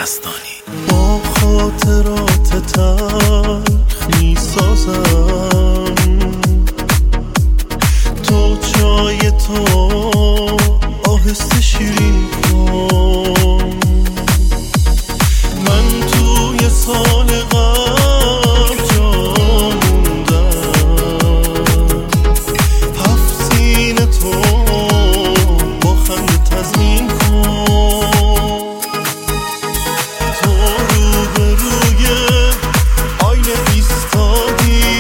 یزدانی. با خاطرات تلخ میسازم تو جای تو آهسته شیرین کن. من توی سال قبل جا موندم، هفت سینه تو با خنده تزمین کن. تو روبروی آینه ایستادی،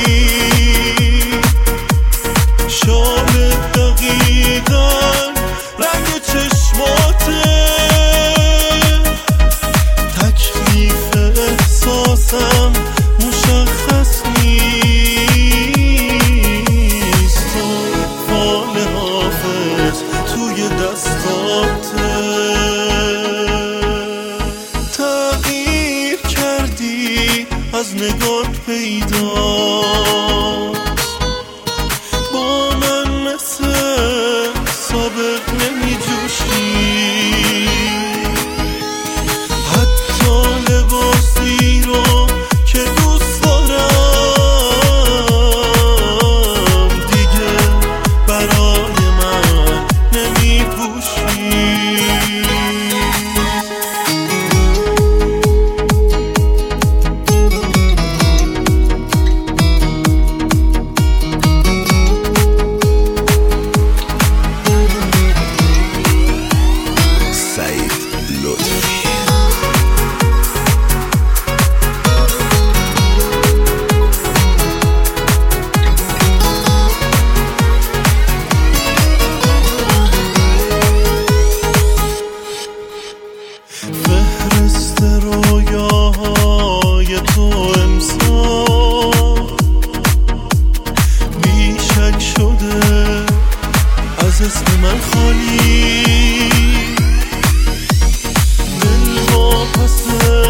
شاهد دقیقاً رنگ چشماته، تکلیف احساسم مشخص نیست. تو فال حافظ توی دستاته، تغییر کردی از نگات پیداست. با من مثل سابق نمی جوشی، حتی لباسی رو که دوست دارم دیگه برای من نمی پوشی. سعید لطفی. فهرست رویاهای تو امسال بیشک شده از اسم من خالی. دل با پس